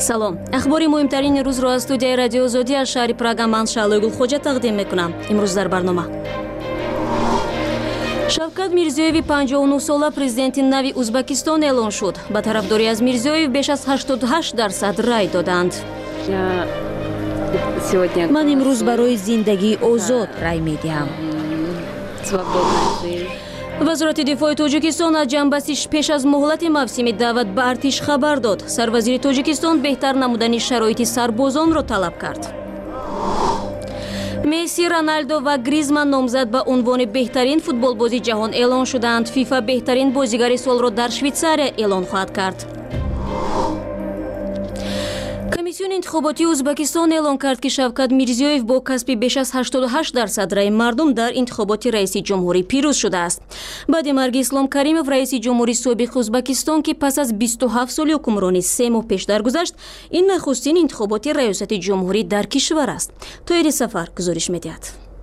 салом. ахбори муҳимтарини рӯзро аз студияи радиои озодӣ аз шаҳри Прага ман Шаълои Гулхоҷа тақдим мекунам. имрӯз дар барнома Шавкат Мирзиёеви 59 сола президенти нави Узбекистон эълон шуд. ба тарафдорӣ аз Мирзиёев беш аз 88% рай доданд. ман имрӯз барои зиндагии озод рай медиҳам. вазорати дифои Тоҷикистон аз ҷанбастиш пеш аз муҳлати мавсими даъват ба артиш хабар дод. Сарвазири Тоҷикистон беҳтар намудани шароити сарбозонро талаб кард. Месси, Роналдо ва Гризман номзад ба унвони беҳтарин футболбози ҷаҳон эълон шуданд. ФИФА беҳтарин бозигари солро дар Швейтсария эълон хоҳад кард. комиссиони интихоботии Узбекистон эълон кард ки Шавкат Мирзиёев бо касби беш аз 88% раи мардум дар интихоботи раиси ҷумҳурӣ пирӯз шудааст. баъди марги Ислом Каримов раиси ҷумҳури собиқи Узбекистон ки пас аз 27 соли ҳукмронӣ 3 моҳ пеш даргузашт, ин нахустин интихоботи раёсати ҷумҳурӣ дар кишвар аст. Тоири Сафар гузориш медиҳад.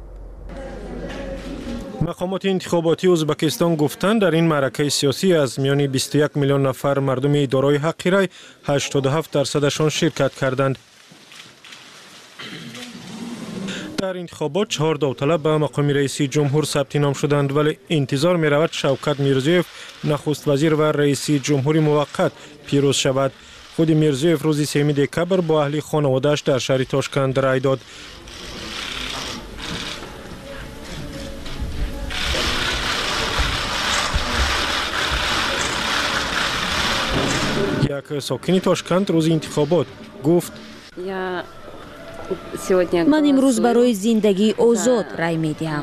мақомоти интихоботии Узбекистон гуфтанд дар ин маъракаи сиёсӣ аз миёни 21 миллион нафар мардуми дорои ҳаққи рай 87%-ашон ширкат карданд. дар интихобот 4 довталаб ба мақоми раиси ҷумҳур сабти ном шуданд, вале интизор меравад Шавкат Мирзиёев нахуствазир ва раиси ҷумҳури муваққат пирӯз шавад. худи Мирзиёев рӯзи 3 декабр бо аҳли хонаводааш дар шаҳри Тошканд рай дод. як сокини Тошканд рӯзи интихобот гуфт: ман имрӯз барои зиндагии озод рай медиҳам.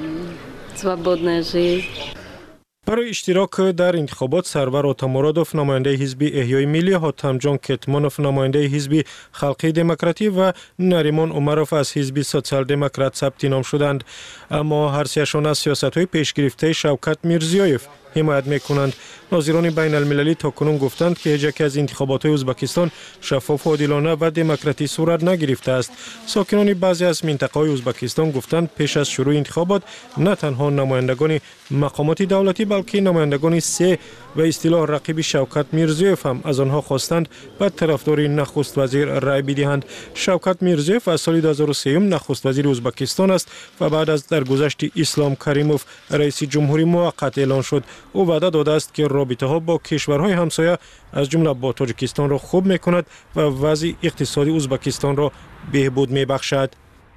барои иштирок дар интихобот Сарвар Отамурадов, намояндаи ҳизби Эҳёи Миллӣ, Ҳотамҷон Кетмонов, намояндаи ҳизби Халқии демократӣ ва Наримон Умаров аз ҳизби социал-демократ сабти ном шуданд. аммо ҳарсеашон аз сиёсатҳои пешгирифтаи Шавкат Мирзиёев ҳимоят мекунанд. нозирони байналмилалӣ токунун гуфтанд ки ҳеҷ яке аз интихоботҳои Узбекистон шаффоф, одилона ва демократӣ сурат нагирифтааст. сокинони баъзе аз минтақаҳои Узбекистон гуфтанд пеш аз шурӯъи интихобот на танҳо намояндагони мақомоти давлатӣ, балки намояндагони се ва истилоҳ рақиби Шавкат Мирзиёев ҳам аз онҳо хостанд ба тарафдори нахуствазир рай бидиҳанд. Шавкат Мирзиёев аз соли 2003 нахуствазири Узбекистон аст ва баъд аз даргузашти Ислом Каримов раиси ҷумҳури муваққат эълон шуд. ӯ ваъда додааст ки робитаҳо бо кишварҳои ҳамсоя аз ҷумла бо Тоҷикистонро хуб мекунад ва вазъи иқтисоди Узбекистонро беҳбуд мебахшад.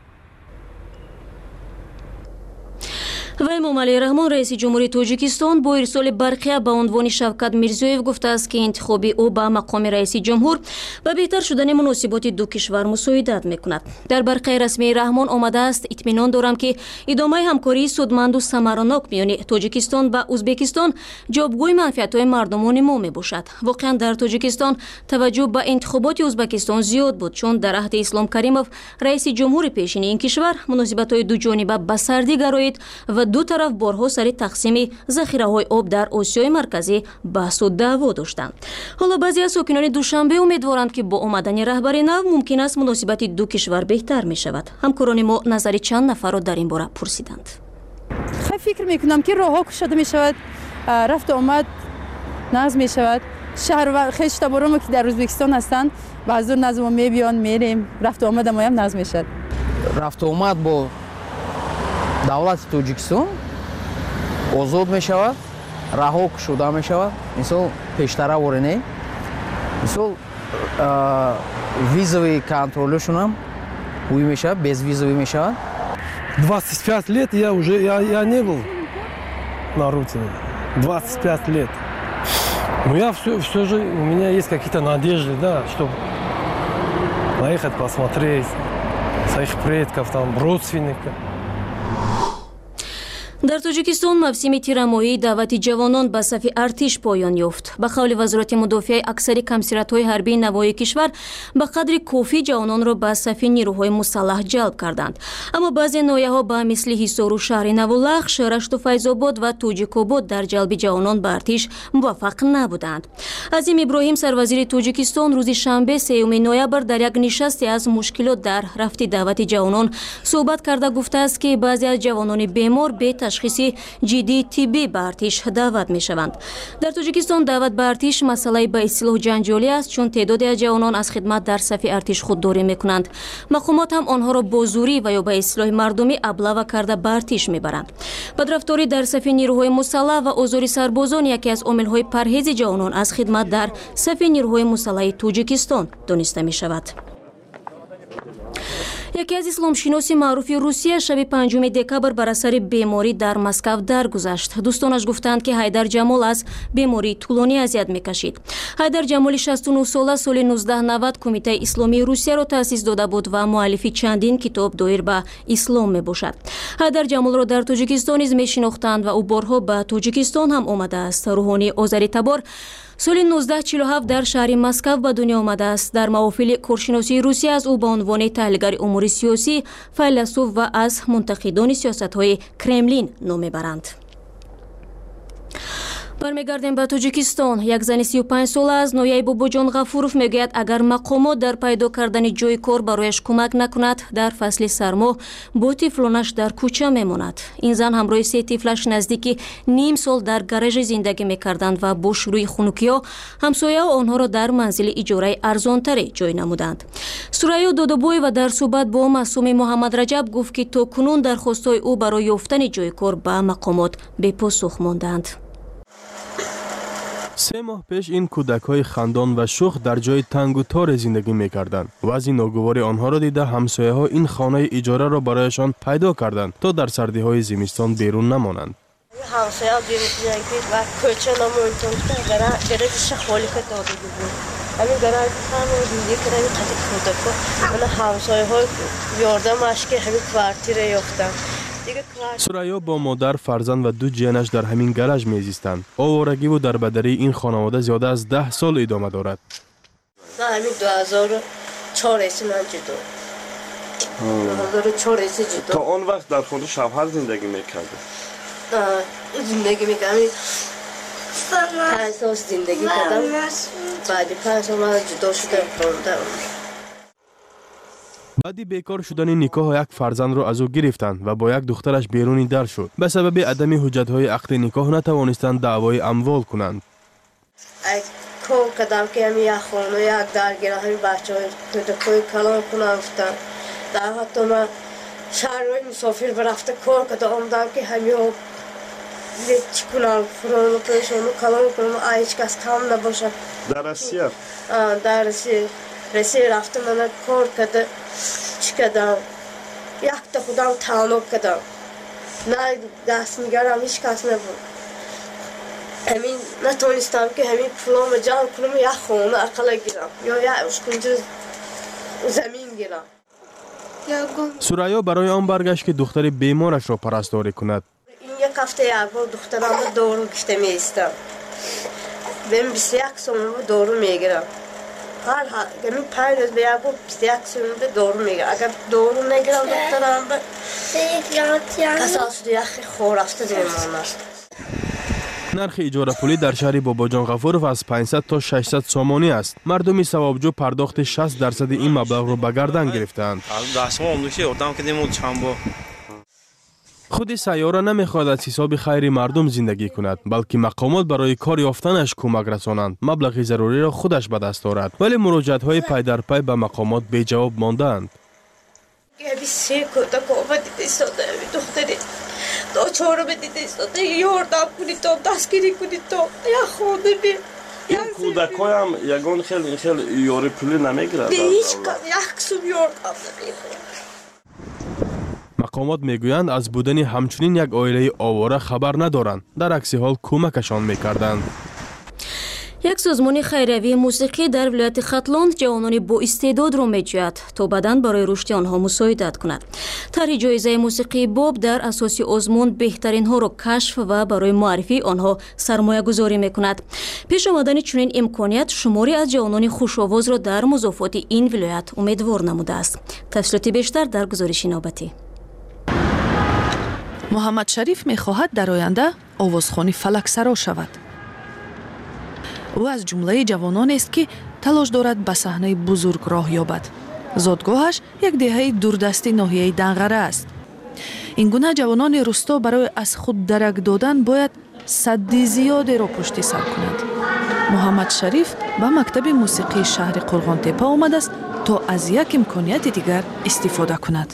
ва Эмомалӣ Раҳмон, раиси ҷумҳурии Тоҷикистон, бо ирсоли барқия ба унвони Шавкат Мирзиёев гуфтааст ки интихоби ӯ ба мақоми раиси ҷумҳур ба беҳтар шудани муносиботи ду кишвар мусоидат мекунад. дар барқияи расмии Раҳмон омадааст: итминон дорам ки идомаи ҳамкории судманду самаранок миёни Тоҷикистон ва Узбекистон ҷобгӯи манфиатҳои мардумони мо мебошад. воқеан дар Тоҷикистон таваҷҷӯҳ ба интихоботи Узбекистон зиёд буд, чун дар аҳди Ислом Каримов, раиси ҷумҳури пешини ин кишвар, муносибатҳои дуҷониба ба сардӣ гароид ва ду тараф борҳо сари тақсими захираҳои об дар Осиёи марказӣ баҳсу даъво доштанд. ҳоло баъзе аз сокинони Душанбе умедворанд ки бо омадани раҳбари нав мумкин аст муносибати ду кишвар беҳтар мешавад. ҳамкорони мо назари чанд нафарро дар ин бора пурсиданд. фикр мекунам ки роҳҳо кушода мешавад, рафту омад нағз мешавад. шаҳр ва хеле таборамо ки дар Ӯзбекистон ҳастанд ба ҳазур назд мо мебиён, мерем, рафту омада мо ҳам нағз мешавад. рафту омад бо давлати Тоҷикистон озод мешавад, раҳо кушода мешавад. мисол пештара ворене, мисол визовый контролёшон ҳам ҳуй мешавад, безвизовый мешавад. 25 лет я не был на родине. 25 лет. Но я все же, у меня есть какие-то надежды, да, чтобы поехать посмотреть своих предков, там, родственников. дар Тоҷикистон мавсими тирамоҳии даъвати ҷавонон ба сафи артиш поён ёфт. ба қавли вазорати мудофиаи аксари камсиратҳои ҳарбии навоии кишвар ба қадри кофӣ ҷавононро ба сафи нирӯҳои мусаллаҳ ҷалб карданд. аммо баъзе ноҳияҳо ба мисли Ҳисору шаҳри Навулахш, Рашту Файзобод ва Тоҷикобод дар ҷалби ҷавонон ба артиш муваффақ набуданд. Азим Иброҳим, сарвазири Тоҷикистон, рӯзи шанбе 3 ноябр дар як нишасте аз мушкилот дар рафти даъвати ҷавонон суҳбат карда гуфтааст ки баъзе аз ҷавонони бемор беташ تشخیصی جدی طبی به ارتش دعوت می شوند. در تاجیکستان دعوت به ارتش مسئله به اصطلاح جنجالی است، چون تعدادی از جوانان از خدمت در صف ارتش خودداری می کنند. مقامات هم آنها را با زوری و یا به اصطلاح مردمی ابله کرده به ارتش می برند. بدرفتاری در صف نیروهای مسلح و آزار سربازان یکی از عامل‌های پرهیز جوانان از خدمت در صف نیروهای مسلح تاجیکستان دانسته می شود. یکی از اسلامشناسی معروف روسیه شب 5 دکبر بر اثر بیماری در مسکو درگذشت. دوستانش گفتند که حیدر جمال از بیماری طولانی اذیت میکشید. حیدر جمال 69 ساله سال 1990 کمیته اسلامی روسیه را تأسیس داده بود و مؤلف چندین کتاب دایر به اسلام میباشد. حیدر جمال را در تاجیکستان نیز میشناختند و او بارها به تاجیکستان هم آمده است. روحانی آذری تبار سال 1947 در شهر مسکو به دنیا آمده است. در محافل کارشناسی روسیه از او به عنوان تحلیلگر امور سیاسی، فیلسوف و از منتقدان سیاست‌های کرملین نام میبرند. برمیگردیم به تاجیکستان. یک زن 35 ساله از ناحیه باباجان غفورов میگوید اگر مقامات در پیدا کردن جای کار برایش کمک نکند در فصل سرما با طفلانش در کوچه میماند. این زن همراه 3 طفلش نزدیک نیم سال در گاراژ زندگی میکردند و با شروع خنکی‌ها همسایه آنها را در منزل اجاره ارزانتری جای نمودند. سوریا دادابوی و در صحبت با معصوم محمد رجب گفت که تا کنون درخواست‌های او برای یافتن جای کار به مقامات بی پاسخ ماندند. 3 ماه پیش این کودک‌های خندان و شوخ در جای تنگ و تار زندگی می‌کردند. وضع ناگوار آنها را دیده همسایه‌ها این خانه اجاره را برایشان پیدا کردند تا در سردی‌های زمستان بیرون نمانند. همسایه‌ها دیدن که و کوچه نمونتون گرایش خالی که داده بود. همین گرای خانه دیگه که قطع کودک‌ها من همسایه‌ها یاردمش که همین کوارتیر یافتن. سوریا با مادر، فرزند و 2 جنش در همین گاراژ میزیستند. آوارگی و دربدری این خانواده زیاده از 10 سال ادامه دارد. نه همین 2004 من جدا. 2004 جدا. تا اون وقت در خونه شوهر زندگی میکرد. زندگی میکردم. 5 سال زندگی کردم. بعد 5 سال من جدا شدم. بعدی بیکار شدن نکاح یک فرزند را از او گرفتند و با یک دخترش بیرونی در شد. به سبب عدم حجت‌های عقد نکاح نتوانستند دعوای اموال کنند. کار کردم که همین یک خانه یک درگیر همین بچه‌های کودکای کلان کنم گفتن. در حتی من شهرهای مسافر برفته کار کردم آمدم که همین چی کنم فرانو پیشونو کلان کنم هیچ کس کم نباشم. در روسیه؟ در روسیه رفتم من کار کردم. چی کردم؟ یک تا خودم تنها کردم. نه دست نگرم هیچ کس نبود. همین نتونستم که همین پولام جمع کنم یک خانه اقل گیرم یا یک اشکنجه زمین گیرم. سوریا برای آن برگشت که دختر بیمارش را پرستاری کند. این یک هفته یک بار دخترم رو دارو گشته میستم. من 21 سال دارو میگیرم. هر همین 5 روز به یک بار 21 سال دارو میگیرم. اگر دارو نگیرم دخترم به کساس دیگه خور رفته دیمانه. نرخ اجاره پولی در شهر باباجان غفورov از 500 تا 600 سومانی است. مردم ثوابجو پرداخت 60% این مبلغ را به گردن گرفتند. خود سیاره نمیخواهد از حساب خیر مردم زندگی کند، بلکه مقامات برای کار یافتنش کمک رسانند. مبلغ ضروری را خودش به دست دارد، ولی مراجعت‌های پی در پی به مقامات بی جواب ماندند. دو چهار بدید ایستاده یاردم کنید تا دستگیری کنید تا یا خونه بی این کودکای هم یگان خیلی یاری پولی نمیگیرد. به هیچ کم یک سوم یاردم نمیگیرد. مقامات میگویند از بودن همچنین یک عائله آواره خبر ندارند، در عکس حال کمکشان میکردند. یک سازمان خیریه موسیقی در ولایت ختلان جوانان با استعداد را می‌جوید تا بعداً برای رشد آنها مساعدت کند. طرح جایزه موسیقی باب در اساس آزمون بهترین ها را کشف و برای معرفی آنها سرمایه گذاری می‌کند. پیش آمدن چنین امکانیت شماری از جوانان خوش‌آواز را در مضافات این ولایت امیدوار نموده است. تفصیلات بیشتر در گزارش نوبتی. محمد شریف می‌خواهد در آینده آوازخوانی فلکسرا شود. او از جمله جوانان است که تلاش دارد به صحنه بزرگ راه یابد. زادگاهش یک دهه دوردستی ناحیه دنغره است. ин гуна ҷавонони рӯсто барои аз худ дарак додан бояд садди зиёдеро пушти сар кунанд. муҳаммад шариф ба мактаби мусиқии шаҳри Қурғонтепа омадааст то аз як имконияти дигар истифода кунад.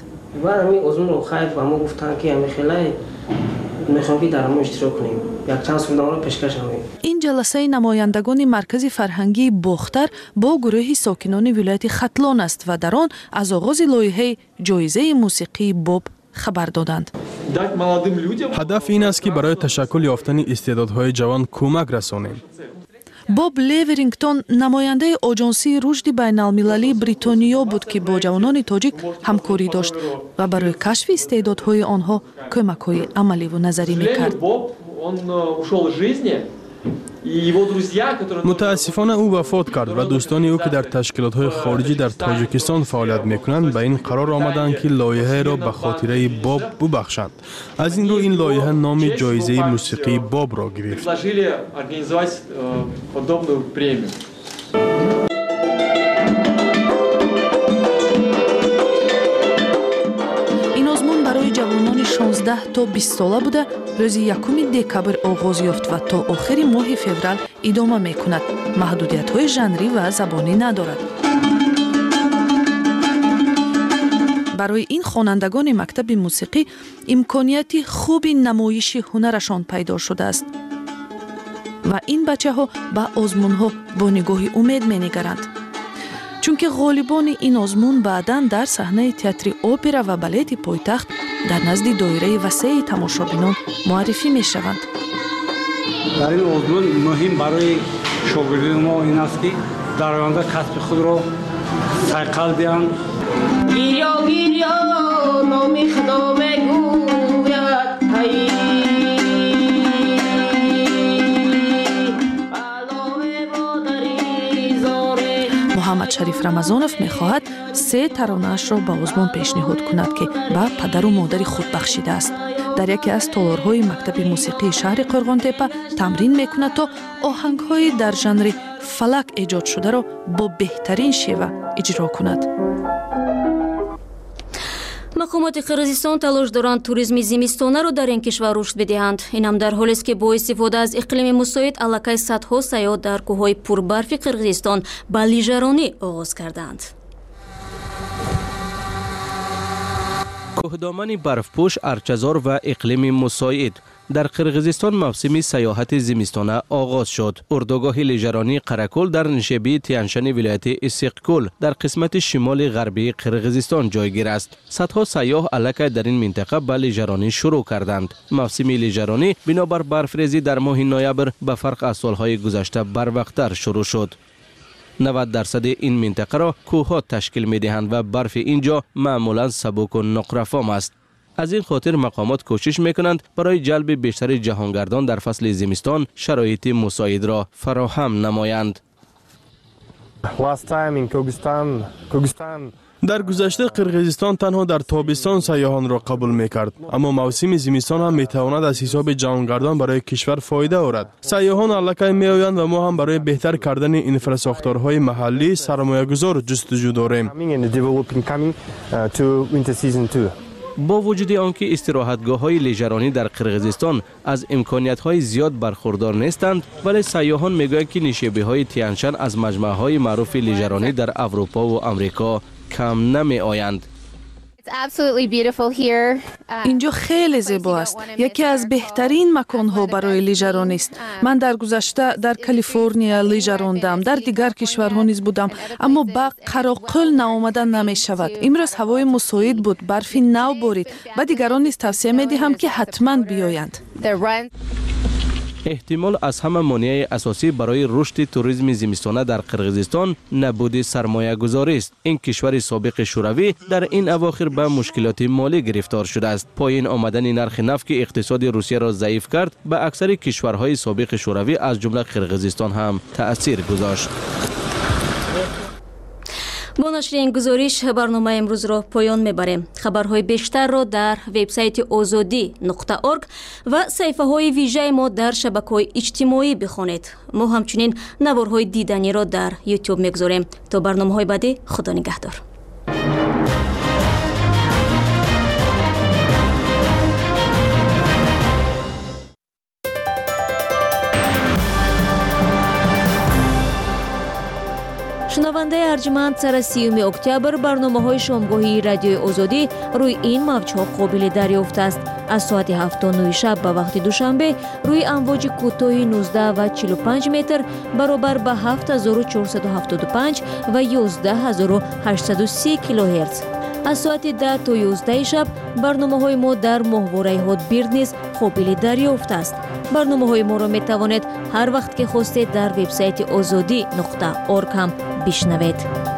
ин ҷаласаи намояндагони маркази фарҳангии бохтар бо гурӯҳи сокинони вилояти Хатлон аст ва дар он аз оғози лоиҳаи ҷоизаи мусиқии боб хабар доданд. ҳадаф ин аст ки барои ташаккул ёфтани истеъдодҳои ҷавон кӯмак расонем. боб леверингтон намояндаи оҷонсии рушди байналмилалии бритониё буд ки бо ҷавонони тоҷик ҳамкорӣ дошт ва барои кашфи истеъдодҳои онҳо кӯмакҳои амаливу назарӣ мекард. мутаассифона ӯ вафот кард ва дӯстони ӯ ки дар ташкилотҳои хориҷӣ дар тоҷикистон фаъолият мекунанд ба ин қарор омаданд ки лоиҳаеро ба хотираи боб бубахшанд. аз ин рӯ ин лоиҳа номи ҷоизаи мусиқии бобро гирифт. барои ҷавонони 16 то 20 сола буда рӯзи 1 декабр оғоз ёфт ва то охири моҳи феврал идома мекунад. маҳдудиятҳои жанрӣ ва забонӣ надорад. барои ин хонандагони мактаби мусиқӣ имконияти хуби намоиши ҳунарашон пайдо шудааст ва ин бачаҳо ба озмунҳо бо нигоҳи умед менигаранд. чунки ғолибони ин озмун баъдан дар саҳнаи театри опера ва балети пойтахт дар назди доираи васеи тамошобинон муаррифӣ мешаванд. дар ин озмун муҳим барои шогирди мо ин аст ки дар оянда касби худро сайқал диҳанд. гирё гирё номи худо мегӯяд муҳаммад шариф рамазонов мехоҳад 3 таронаашро ба озмон пешниҳод кунад ки ба падару модари худ бахшидааст. дар яке аз толорҳои мактаби мусиқии шаҳри Қурғонтепа тамрин мекунад то оҳангҳои дар жанри фалак эҷод шударо бо беҳтарин шева иҷро кунад. мақомоти Қирғизистон талош доранд туризми зимистонаро дар ин кишвар рушд бидиҳанд. Инам дар ҳолест ки бо истифода аз иқлими мусоид аллакай садҳо сайёҳ дар кӯҳҳои пурбарфи Қирғизистон ба лижаронӣ оғоз карданд. кӯҳдомани барфпӯш, арчазор ва иқлими мусоид. дар Қирғизистон мавсими сайёҳати зимистона оғоз шуд. урдугоҳи лижаронии Қаракӯл дар нишебии Тияншани вилояти Исиқкӯл дар қисмати шимоли ғарбии Қирғизистон ҷойгир аст. садҳо сайёҳ аллакай дар ин минтақа ба лижаронӣ шурӯъ карданд. мавсими лижаронӣ бинобар барфрезӣ дар моҳи ноябр ба фарқ аз солҳои гузашта барвақттар шурӯъ шуд. 90% ин минтақаро кӯҳҳо ташкил медиҳанд ва барфи ин ҷо маъмулан сабуку нуқрафом аст. аз ин хотир мақомот кӯшиш мекунанд барои ҷалби бештари ҷаҳонгардон дар фасли зимистон шароити мусоидро фароҳам намоянд. дар гузашта Қирғизистон танҳо дар тобистон сайёҳонро қабул мекард, аммо мавсими зимистон ҳам метавонад аз ҳисоби ҷаҳонгардон барои кишвар фоида орад. сайёҳон аллакай меоянд ва мо ҳам барои беҳтар кардани инфрасохторҳои маҳаллӣ сармоягузор ҷустуҷӯ дорем. бо вуҷуди он ки истироҳатгоҳҳои лижаронӣ дар Қирғизистон аз имкониятҳои зиёд бархурдор нестанд, вале сайёҳон мегӯянд ки нишебиҳои Тияншан аз маҷмӯъаҳои маъруфи лижаронӣ дар Аврупо ва Амрико кам намеоянд. инҷо хеле зебо аст. яке аз беҳтарин маконҳо барои лижаронист. ман дар гузашта дар Калифорния лижа рондам, дар дигар кишварҳо низ будам, аммо ба Қароқӯл наомадан намешавад. имрӯз ҳавои мусоид буд, барфи нав борид. ба дигарон низ тавсия медиҳам ки ҳатман биёянд. эҳтимол аз ҳама монеаи асосӣ барои рушди туризми зимистона дар Қирғизистон набуди сармоягузорист. ин кишвари собиқи шӯравӣ дар ин авохир ба мушкилоти молӣ гирифтор шудааст. поин омадани нархи нафт ки иқтисоди Русияро заиф кард, ба аксари кишварҳои собиқи шӯравӣ аз ҷумла Қирғизистон ҳам таъсир гузошт. бо нашри ин гузориш барномаи имрӯзро поён мебарем. хабарҳои бештарро дар вебсайти озодӣ.орг ва саҳифаҳои вижаи мо дар шабакаҳои иҷтимоӣ бихонед. мо ҳамчунин наворҳои диданиро дар YouTube мегузорем. то барномаҳои баъдӣ, худо нигаҳдор. шунавандаи арҷманд сара 30 октябр барномаҳои шомгоҳии радиои озодӣ рӯи ин мавҷҳо қобили дарёфт аст. аз соати 7:09 шаб ба вақти душанбе рӯи амвоҷи кӯтоҳи 19 ва 45 метр баробар ба 7475 ва 11830 килоҳерц. аз соати 10 то 11 шаб барномаҳои мо дар моҳвораи ҳотбирд низ қобили дарёфт аст. барномаҳои моро метавонед ҳар вақт ки хостед дар вебсайти озодӣ.орг ҳам бишнавед.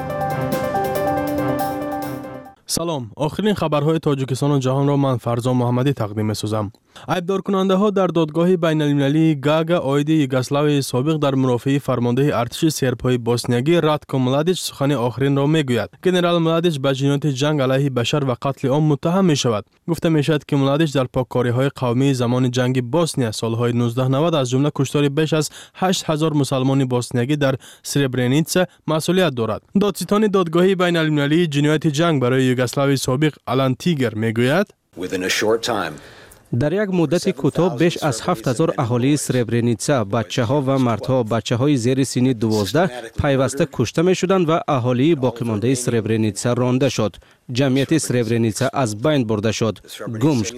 салом, охирин хабарҳои Тоҷикистону ҷаҳонро ман Фарзон Муҳаммадӣ тақдим месозам. айбдоркунандаҳо дар додгоҳи байналмилалии Гага оиди Югославияи собиқ дар мурофиаи фармондеҳи артиши сербҳои боснягӣ Ратко Младич сухани охиринро мегӯяд. Генерал Младич ба ҷинояти ҷанг алайҳи башар ва қатли он муттаҳам мешавад. гуфта мешавад ки Младич дар поккориҳои қавмии замони ҷанги Босния солҳои 1990 аз ҷумла куштори беш аз 8000 мусалмони боснягӣ дар Сребреница масъулият дорад. додситони додгоҳи байналмилалии ҷинояти ҷанг барои Югославияи собиқ Алан Тигер мегӯяд: дар як муддати кӯтоҳ беш аз 7000 аҳолии Сребреница, бачаҳо ва мардҳо, бачаҳои зери синни 12 пайваста кушта мешуданд ва аҳолии боқимондаи Сребреница ронда шуд. ҷамъияти Сребреница аз байн бурда шуд, гум шуд.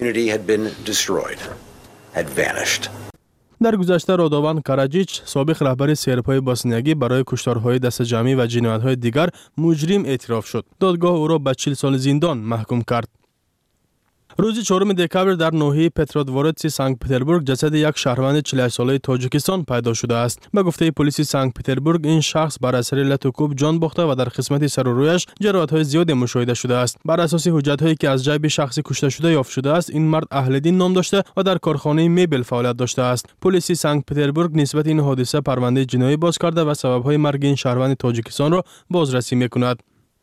дар гузашта Родован Караҷич, собиқ раҳбари сербҳои боснягӣ, барои кушторҳои дастаҷамъӣ ва ҷиноятҳои дигар муҷрим эътироф шуд. додгоҳ ӯро ба 40 соли зиндон маҳкум кард. рӯзи 4 декабр дар ноҳияи Петродвореци Санкт-Петербург ҷасади як шаҳрванди 48-солаи Тоҷикистон пайдо шудааст. ба гуфтаи полиси Санкт-Петербург, ин шахс бар асари лату кӯб ҷон бохта ва дар қисмати сару рӯяш ҷароҳатҳои зиёде мушоҳида шудааст. бар асоси ҳуҷҷатҳое ки аз ҷайби шахси кушташуда ёфт шудааст, ин мард Аҳлиддин ном дошта ва дар корхонаи мебел фаъолият доштааст. полиси Санкт-Петербург нисбати ин ҳодиса парвандаи ҷиноӣ боз карда ва сабабҳои марги ин шаҳрванди Тоҷикистонро бозрасӣ мекунад.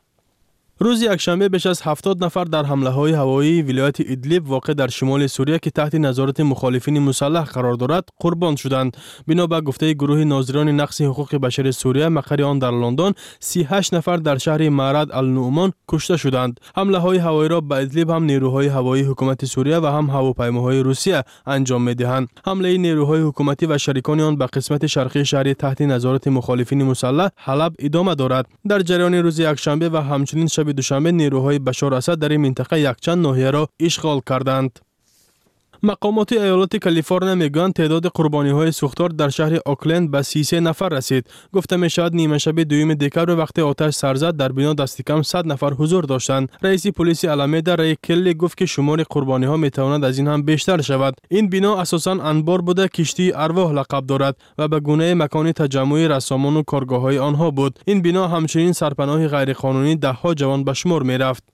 рӯзи якшанбе беш аз 70 нафар дар ҳамлаҳои ҳавоии вилояти Идлиб воқеъ дар шимоли Сурия ки таҳти назорати мухолифини мусаллаҳ қарор дорад, қурбон шуданд. бино ба гуфтаи гурӯҳи нозирони нақси ҳуқуқи башари Сурия, мақари он дар Лондон, 38 нафар дар шаҳри Маърад ал-Нуъмон кушта шуданд. ҳамлаҳои ҳавоиро ба Идлиб ҳам нерӯҳои ҳавоии ҳукумати Сурия ва ҳам ҳавопаймоҳои Русия анҷом медиҳанд. ҳамлаи нерӯҳои ҳукуматӣ ва шарикони он ба қисмати шарқии шаҳри таҳти назорати мухолифини мусаллаҳ Ҳалаб идома дорад. дар ҷараёни рӯзи якшанбе ва ҳамчунин шаби душанбе нерӯҳои Башор Асад дар ин минтақа якчанд ноҳияро ишғол карданд. мақомоти аёлоти Калифорния мегӯянд теъдоди қурбониҳои сӯхтор дар шаҳри Окленд ба 33 нафар расид. гуфта мешавад нимашаби 2 декабр вақте оташ сар зад дар бино дасти кам 100 нафар ҳузур доштанд. раиси полиси Аламеда Рэй Келли гуфт ки шумори қурбониҳо метавонад аз ин ҳам бештар шавад. ин бино асосан анбор буда киштии арвоҳ лақаб дорад ва ба гунаи макони таҷаммӯи рассомону коргоҳҳои онҳо буд. ин бино ҳамчунин сарпаноҳи ғайриқонунӣ даҳҳо ҷавон ба шумор мерафт.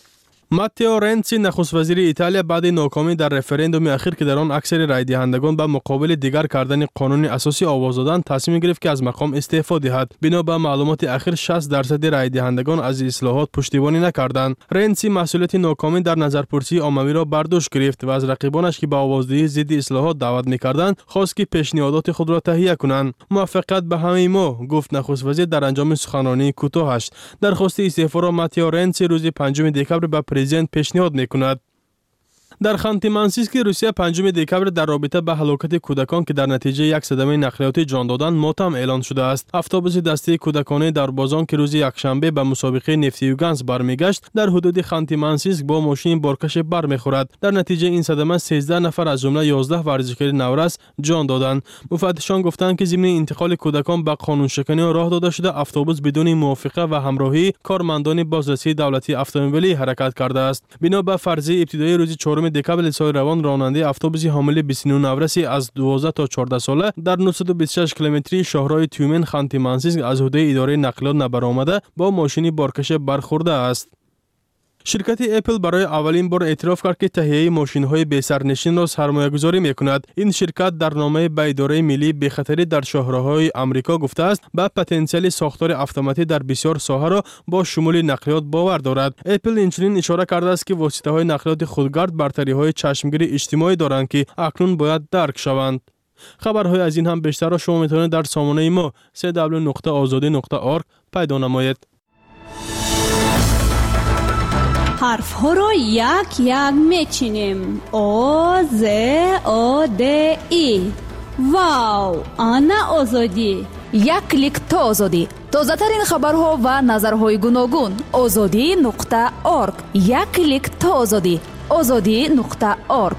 Маттео Ренци, нахуст-вазири Италия, баъди нокомӣ дар референдуми ахир ки дар он аксари райдиҳандагон ба муқобили дигар кардани қонуни асосӣ овоз доданд, тасмим гирифт ки аз мақом истеъфо диҳад. бино ба маълумоти ахир 60% райдиҳандагон аз ислоҳот пуштибонӣ накарданд. Ренци маҳсулияти нокомӣ дар назарпурсии оммавиро бар дӯш гирифт ва аз рақибонаш ки ба овоздиҳии зидди ислоҳот даъват мекарданд, хост ки пешниҳодоти худро таҳия кунанд. муваффақият ба ҳамаи мо, гуфт нахуст-вазир дар анҷоми суханронии кӯтоҳаш. дархости истеъфоро Маттео Ренци рӯзи 5 декабр ба президент пешниҳод мекунад. дар Ханти-Мансийски Русия 5 декабр дар робита ба ҳалокати кӯдакон ки дар натиҷаи як садамаи нақлиётӣ ҷон доданд мотам эълон шудааст. автобуси дастаи кӯдаконаи дарбозон ки рӯзи якшанбе ба мусобиқаи нефти Юганс бармегашт, дар ҳудуди Ханти-Мансийск бо мошини боркаши бар мехӯрад. дар натиҷаи ин садама 13 нафар аз ҷумла 11 варзишгари наврас ҷон доданд. муфаттишон гуфтанд ки зимни интиқоли кӯдакон ба қонуншиканиҳо роҳ дода шуда, автобус бидуни мувофиқа ва ҳамроҳии кормандони бозрасии давлатии автомобилӣ ҳаракат кардааст. бино ба фарзияи ибтидоии рӯзи 4 декабр соли равон, ронандаи автобуси ҳомили 29 навраси аз 12 то 14 сола дар 926 километрии шоҳроҳи Тюмен Ханти-Мансийск аз ҳудуди идораи нақлиёт набаромада бо мошини боркаша бархӯрдааст. ширкати Apple барои аввалин бор эътироф кард ки таҳияи мошинҳои бесарнишинро сармоягузорӣ мекунад. ин ширкат дар номаи ба идораи миллии бехатарӣ дар шоҳраҳои Амрико гуфтааст, ба потенсиали сохтори автоматӣ дар бисёр соҳаро бо шумули нақлиёт бовар дорад. Apple инчунин ишора кардааст ки воситаҳои нақлиёти худгард бартариҳои чашмгири иҷтимоӣ доранд ки акнун бояд дарк шаванд. хабарҳои аз ин ҳам бештарро шумо метавонед дар сомонаи мо www.ozodi.org пайдо намоед. ҳарфҳоро як мечинем. О, З, О, Д, И. Вау, ана озодӣ. як клик то озодӣ. тозатарин хабарҳо ва назарҳои гуногун. озодӣ.орг. як клик то озодӣ. озодӣ.орг.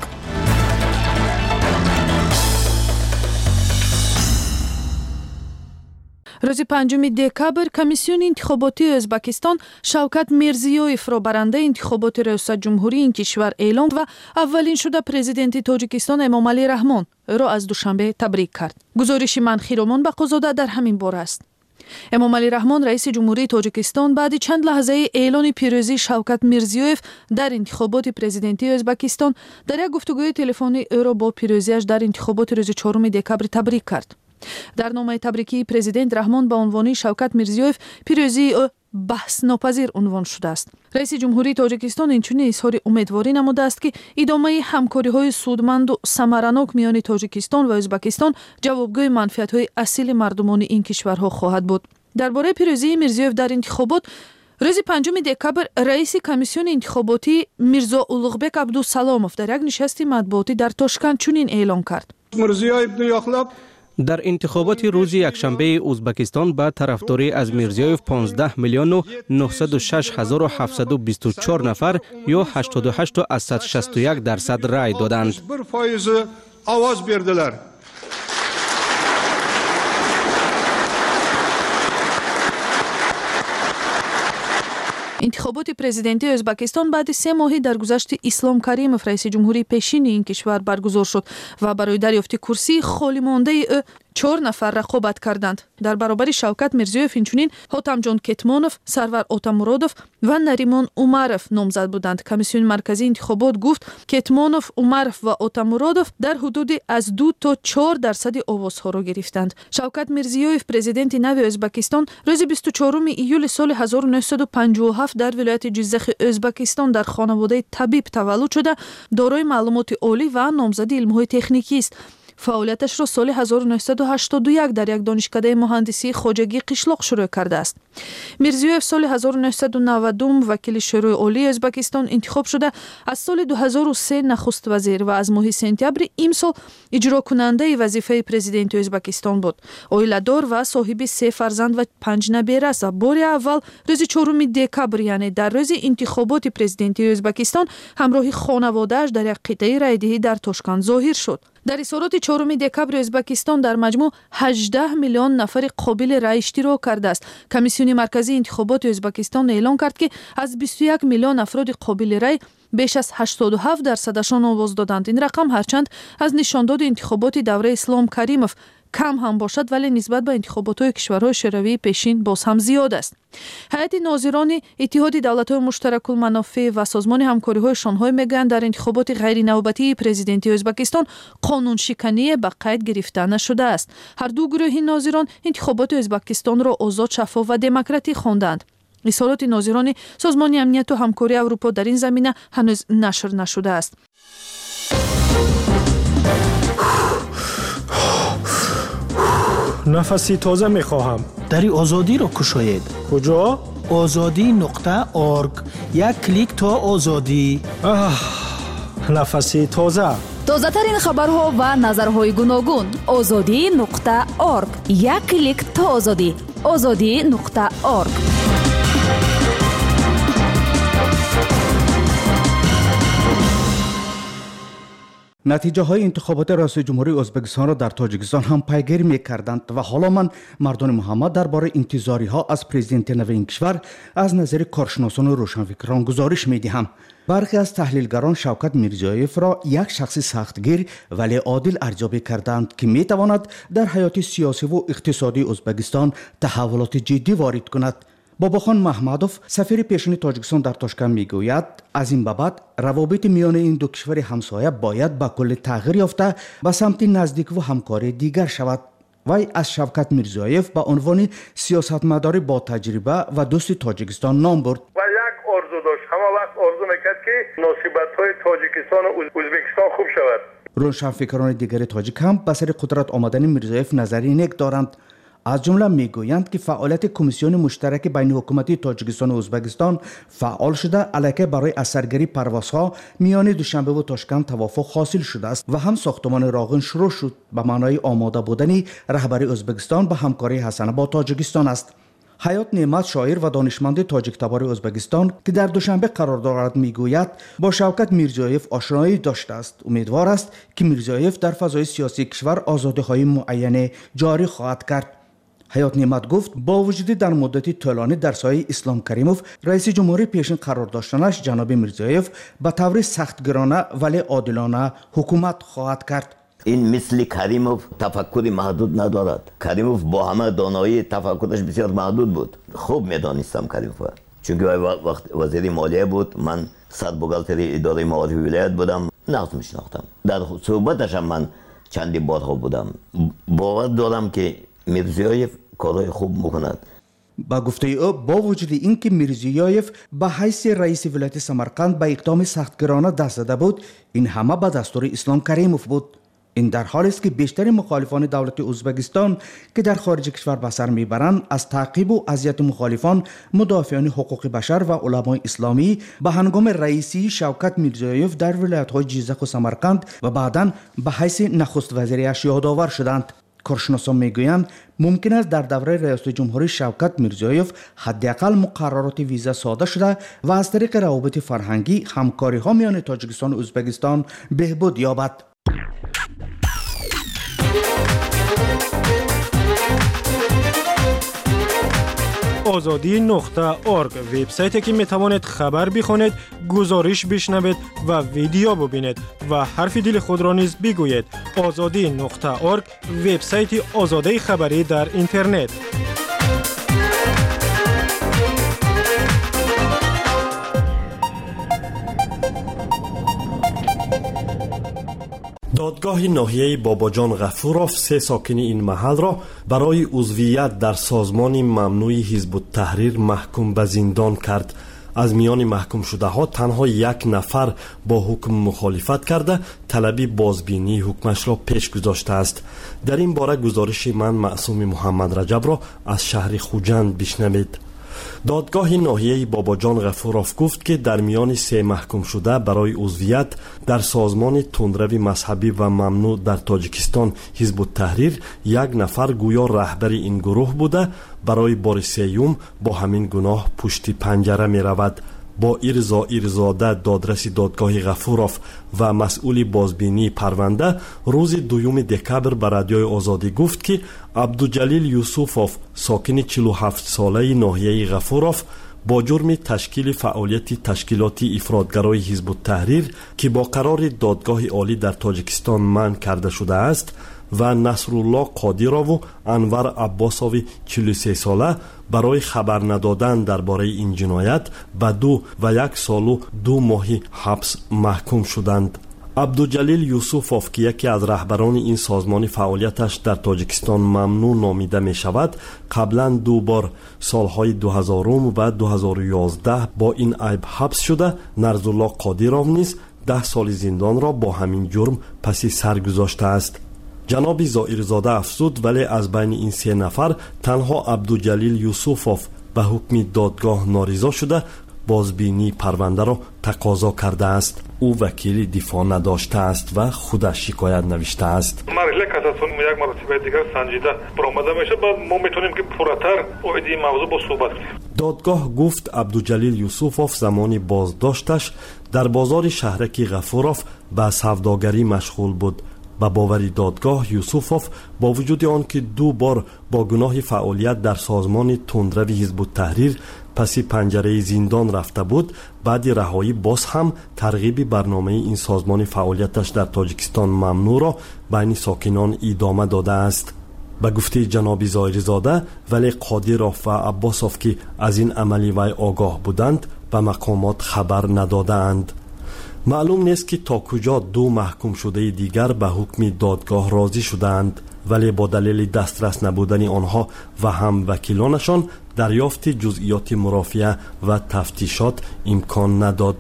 рӯзи 5 декабр комиссиони интихоботии Ӯзбекистон Шавкат Мирзиёевро барандаи интихоботи риёсатҷумҳурии ин кишвар эълон ва аввалиншуда президенти Тоҷикистон Эмомалӣ Раҳмонро аз душанбе табрик кард. гузориши ман Хиромон Бақозода дар ҳамин бора аст. Эмомалӣ Раҳмон раиси ҷумҳурии Тоҷикистон баъди чанд лаҳзаи эълони пирӯзии Шавкат Мирзиёев дар интихоботи президентии Ӯзбекистон дар як гуфтугӯи телефонӣ ӯро бо пирӯзиаш дар интихоботи рӯзи 4 декабр табрик кард. дар номаи табрикии президент Раҳмон ба унвони Шавкат Мирзиёев пирӯзии ӯ баҳснопазир унвон шудааст. раиси ҷумҳурии Тоҷикистон инчунин изҳори умедворӣ намудааст ки идомаи ҳамкориҳои судманду самаранок миёни Тоҷикистон ва Ӯзбекистон ҷавобгӯи манфиатҳои асили мардумони ин кишварҳо хоҳад буд. дар бораи пирӯзии Мирзиёев дар интихобот рӯзи 5 декабр раиси комиссиони интихоботӣ Мирзо Улуғбек Абдусаломов дар як нишасти матбуотӣ дар Тошкент чунин эълон кард. дар интихоботи рӯзи якшанбеи Ӯзбекистон ба тарафдорӣ аз Мирзиёев 15 миллиону 906,724 нафар ё 88.61% рай доданд. интихоботи президентии Ӯзбекистон баъди 3 моҳи дар гузашти Ислом Каримов раиси ҷумҳурии пешини ин кишвар баргузор шуд ва барои дарёфти курсии холимондаи ӯ 4 нафар рақобат карданд. дар баробари Шавкат Мирзиёев инчунин Ҳотамҷон Кетмонов, Сарвар Отамуродов ва Наримон Умаров номзад буданд. комиссиони марказии интихобот гуфт Кетмонов, Умаров ва Отамуродов дар ҳудуди аз 2 то 4% овозҳоро гирифтанд. Шавкат Мирзиёев президенти нави Ӯзбекистон рӯзи 24 июли соли 1957 дар вилояти Ҷиззахи Ӯзбекистон дар хонаводаи табиб таваллуд шуда дорои маълумоти олӣ ва номзади илмҳои техникист. фаъолияташро соли 1981 дар як донишкадаи муҳандисии хоҷагии қишлоқ шурӯъ кардааст. Мирзиёев соли 1990 вакили шӯрои олии Ӯзбекистон интихоб шуда аз соли 2003 нахуст вазир ва аз моҳи сентябри имсол иҷрокунандаи вазифаи президенти Ӯзбекистон буд. Оиладор ва соҳиби 3 фарзанд ва 5 набера аст ва бори аввал рӯзи 4 декабр яъне дар рӯзи интихоботи президентии Ӯзбекистон ҳамроҳи хонаводааш дар як қитъаи райдиҳӣ дар Тошкент зоҳир шуд. дар исороти 4 декабри Ӯзбекистон дар маҷмӯъ 18 миллион нафари қобили рай иштирок кардааст. комиссиони марказии интихоботи Ӯзбекистон эълон кард ки аз 21 миллион афроди қобили рай беш аз 87% овоз доданд. ин рақам ҳарчанд аз нишондоди интихоботи давраи Ислом Каримов кам ҳам бошад, вале нисбат ба интихоботҳои кишварҳои шӯравии пешин боз ҳам зиёд аст. ҳайати нозирони Иттиҳоди давлатҳои муштаракулманофеъ ва созмони ҳамкориҳои шонҳой мегӯянд дар интихоботи ғайринавбатии президентии Ӯзбекистон қонуншикание ба қайд гирифта нашудааст. ҳар ду гурӯҳи нозирон интихоботи Ӯзбекистонро озод, шаффоф ва демократӣ хонданд. изҳороти нозирони Созмони амнияту ҳамкории Аврупо дар ин замина ҳанӯз нашр нашудааст. нафаси тоза мехоҳам. дари озодиро кушоед. куҷо? озодӣ.орг. як клик то озодӣ. нафаси тоза. тозатарин хабарҳо ва назарҳои гуногун. озодӣ.орг. як клик то озодӣ. озодӣ.орг. натиҷаҳои интихоботи раиси ҷумҳурии Ӯзбекистонро дар Тоҷикистон ҳам пайгирӣ мекарданд ва ҳоло ман Мардони Муҳаммад дар бораи интизориҳо аз президенти нави ин кишвар аз назари коршиносону рӯшанфикран гузориш медиҳам. бархе аз таҳлилгарон Шавкат Мирзиёевро як шахси сахтгир вале одил арзёбӣ карданд ки метавонад дар ҳаёти сиёсиву иқтисодии Ӯзбекистон таҳаввулоти ҷиддӣ ворид кунад. бобохон Маҳмадов сафири пешини Тоҷикистон дар Тошкент мегӯяд аз ин ба баъд равобити миёни ин ду кишвари ҳамсоя бояд ба кулли тағйир ёфта ба самти наздикиву ҳамкории дигар шавад. вай аз Шавкат Мирзиёев ба унвони сиёсатмадори бо таҷриба ва дӯсти Тоҷикистон ном бурд. ва як орзу дошт, ҳама вақт орзу мекард ки муносибатҳои Тоҷикистон ва Ӯзбекистон хуб шавад. рӯшанфикрони дигари тоҷик ҳам ба сари қудрат омадани Мирзиёев назарии нек доранд. аз ҷумла мегӯянд ки фаъолияти комиссиони муштараки байни ҳукумати Тоҷикистону Ӯзбекистон фаъол шуда аллакай барои асаргарии парвозҳо миёни Душанбеву Тошкент тавофуқ ҳосил шудааст ва ҳам сохтмони роғин шурӯъ шуд ба маънои омода будани раҳбари Ӯзбекистон ба ҳамкории ҳасана бо Тоҷикистон аст. حیات نعمت شاعر و دانشمند تاجیک تبار ازبکستان که در دوشنبه قرار دارد میگوید با شوکت میرزیویف آشنایی داشته است. امیدوار است که میرزیویف در فضای سیاسی کشور آزادی‌های معین جاری خواهد کرد. حیات نعمت گفت با وجود در مدتی طولانی در سایه اسلام کریموف رئیس جمهوری پیشین قرار داشتنش جناب میرزیویف به طور سختگیرانه ولی عادلانه حکومت خواهد کرد. این مثل کریموف تفکری محدود ندارد. کریموف با همه دانایی تفکرش بسیار محدود بود. خوب میدانستم کریموف، چون وقت وزیر مالیه بود من سربگالتر اداره معارف ولایت بودم، نقد میشناختم. در صحبتش هم من چندی بارها بودم. باور دارم که میرزیویف کارهای خوب میکند. با گفته او با وجود اینکه میرزیویف به حیث رئیس ولایت سمرقند به اقدام سختگیرانه دست زده بود، این همه به دستور اسلام کریموف بود. این در حالی است که بیشتر مخالفان دولت ازبکستان که در خارج کشور به سر میبرند از تعقیب و اذیت مخالفان، مدافعان حقوق بشر و علمای اسلامی به هنگام رئیسی شوکت میرزیویف در ولایت‌های جیزک و سمرقند و بعداً به حیث نخست وزیرش یادآور شدند. کارشناسان میگویند ممکن است در دوره ریاست جمهوری شوکت میرزیویف حداقل مقررات ویزا صادر شده و از طریق روابط فرهنگی همکاری ها میان تاجیکستان و ازبکستان بهبود یابد. azadi.org وبسایتی که می توانید خبر بخوانید، گزارش بشنوید و ویدیو ببینید و حرف دل خود را نیز بگویید. azadi.org وبسایت آزادی خبری در اینترنت. دادگاه ناحیه باباجان غفوروف 3 ساکن این محل را برای عضویت در سازمان ممنوع حزب التحریر محکوم به زندان کرد. از میان محکوم شده ها تنها 1 نفر با حکم مخالفت کرده طلبی بازبینی حکمش را پیش گذاشته است. در این باره گزارش من معصوم محمد رجب را از شهر خوجند بشنوید. دادگاه ناحیه باباجان غفوروف گفت که در میان 3 محکوم شده برای عضویت در سازمان تندروی مذهبی و ممنوع در تاجیکستان حزب التحریر 1 نفر گویا رهبر این گروه بوده برای بار 3م با همین گناه پشت پنجره می رود. با ارزا ارزاده دادرس دادگاه غفوروف و مسئول بازبینی پرونده روز 2 دکبر به رادیوی آزادی گفت که عبدالجلیل یوسفوف ساکن 47 ساله ناحیه غفوروف با جرم تشکیل فعالیت تشکیلاتی افراطگرای حزب التحریر که با قرار دادگاه عالی در تاجیکستان منع کرده شده است و نصرالله قادیروف و انور عباسوی 43 ساله برای خبر ندادن درباره این جنایت به 2 و 1 سال و 2 ماه حبس محکوم شدند. عبدالجلیل یوسفوف که یکی از رهبران این سازمان فعالیتش در تاجیکستان ممنوع نامیده می شود، قبلا 2 بار سالهای 2000 و 2011 با این عیب حبس شده. نصرالله قادیروف نیز 10 سال زندان را با همین جرم پس سر گذاشته است. جناب زائرزاده افزود ولی از بین این 3 نفر تنها عبدالجلیل یوسفوف به حکم دادگاه نارضا شده بازبینی پرونده را تقاضا کرده است. او وکیل دفاع نداشته است و خودش شکایت نوشته است. مرحله کاساسیون یک مرتبه دیگر سنجیده برآمده میشه، بعد ما میتونیم که پرتر اوید این موضوع با صحبت کنیم. دادگاه گفت عبدالجلیل یوسفوف زمانی بازداشتش در بازار شهرک غفوروف به سوداگری مشغول بود. با باوری دادگاه یوسفوف با وجود آن که 2 بار با گناه فعالیت در سازمان تندروی حزب التحریر پس پنجره زندان رفته بود، بعد رهایی باز هم ترغیب برنامه این سازمان فعالیتش در تاجیکستان ممنوع را بین ساکنان ادامه داده است. به گفته جناب زائرزاده ولی قادیروف و عباسوف که از این عملی وی آگاه بودند به مقامات خبر ندادند. معلوم نیست که تا کجا 2 محکوم شده دیگر به حکم دادگاه راضی شدند، ولی با دلیل دسترس نبودن آنها و هم وکیلانشان دریافت جزئیات مرافعه و تفتیشات امکان نداد.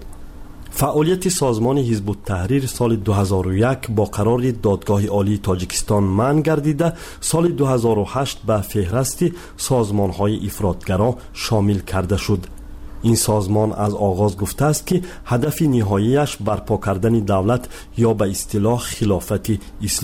فعالیت سازمان حزب التحریر سال 2001 با قرار دادگاه عالی تاجیکستان منع گردیده، سال 2008 به فهرست سازمان‌های افراطگرا شامل کرده شد. این سازمان از آغاز گفته است که هدف نهاییش برپا کردن دولت یا به اصطلاح خلافت اسلامی